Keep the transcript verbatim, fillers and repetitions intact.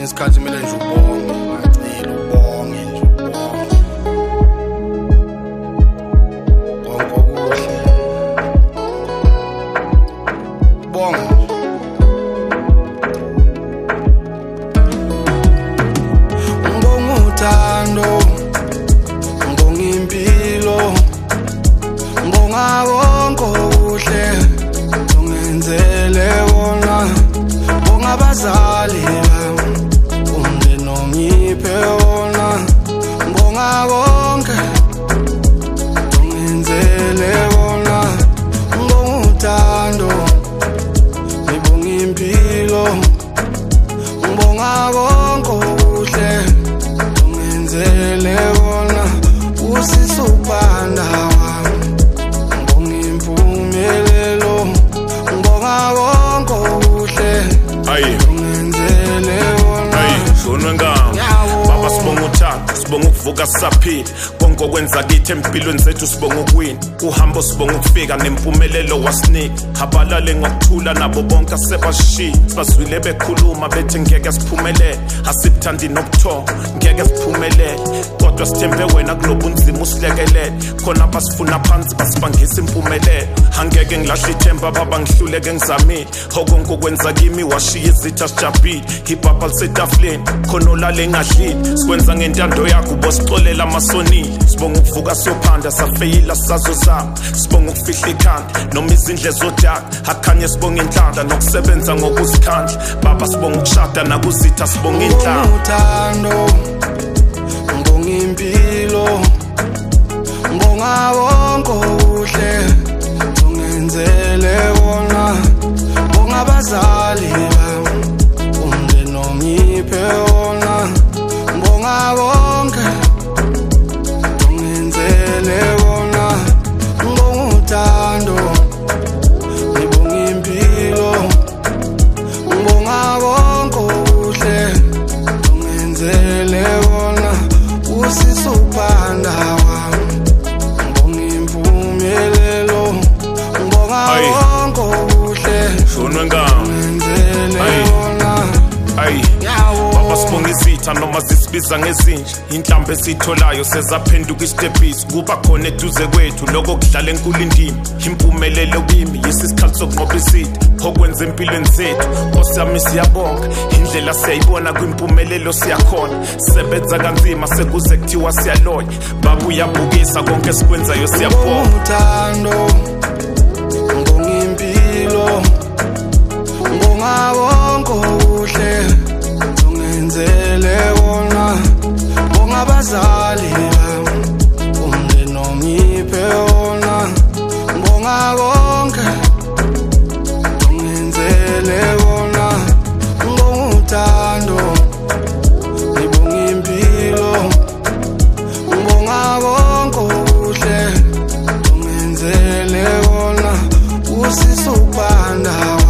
isikhathi kumele nje ubonge, ungacili ubonge nje ubonge. Konke okuhle. Bonge. Ngibonga uthando, ngibonga impilo, ngibonga konke okuhle ungenzele wona. Ngibonga abazali bami, umndeni ongiphe wona. Ngibonga konke ungenzele wona. Ngibonga uthando, ngibonga impilo, ngibonga konke okuhle ungenzele wona. Usisa uphanda wami, ngibonga impumelelo, ngibonga konke okuhle ungenzele wona. Shonwe ngami baba, sibonga uthando, sibonga ukuvuka sisaphila. Konke okwenza kithi empilweni zethu sibonga ukuwina. Uhambo sibonga ukufika nempumelelo wasinika. Abalale ngokuthula nabo bonke asebashiya. Sibazwile bekhuluma bethi ngeke siphumelele, asibuthandi nobuthongo ngeke siphumelele. Kodwa sithembe wena kulobu nzima usilekelele. Khona basifuna phansi basibangisa impumelelo. Angeke ngilahle ithemba baba, ngihluleke ngizamile. Okonke okwenza kimi washiya izitha sijabhile. Hip-hop alisetafuleni khona olale ngadlile. Sikwenza ngentando yakho bosixolela amasonile. Sibonga ukuvuka siyophanda safeyila sisazozama. Sibonga ukufihla ikhanda noma izindle zodaka. Akhanye sibonga inhlanhla nokusebenza ngokuzikhandla. Baba sibonga ukushada nakuzitha sibonga inhlanhla. Uthando, ngibonga impilo, ngibonga konke okuhle ungenzele wona. Ngibonga abazali bami, umndeni ongiphe wona. Ngibonga konke ungenzele wona. Ngibonga uthando, ngibonga impilo, ngibonga konke okuhle ungenzele wona. Usisa uphanda wami, ngibonga impumelelo, ngibonga konke okuhle Shonwe ngami ungenzele wona. Ayi baba, sibonga izitha noma zisibiza ngezinje. Inhlambe esitholayo sezaphenduka isitebhisi. Kuba khona eduze kwethu lokho kudlala enkulu indima. Impumelelo kimi yisisikhathi sokunqoba isitha okwenza empilweni zethu. Nkosi yami siyabonga, indlela siyayibona kwimpumelelo siyakhona. Sisebenza kanzima sekuze kuthiwa siyaloya. Baba uyabukisa konke sikwenzayo siyabonga. Uthando, ngibonga impilo, ngibonga konke okuhle ungenzele wona. Ngibonga abazali bami, umndeni ongiphe wona. Ngibonga konke ungenzele wona. Ngibonga uthando, ngibonga impilo, ngibonga konke okuhle ungenzele wona. Usisa uphanda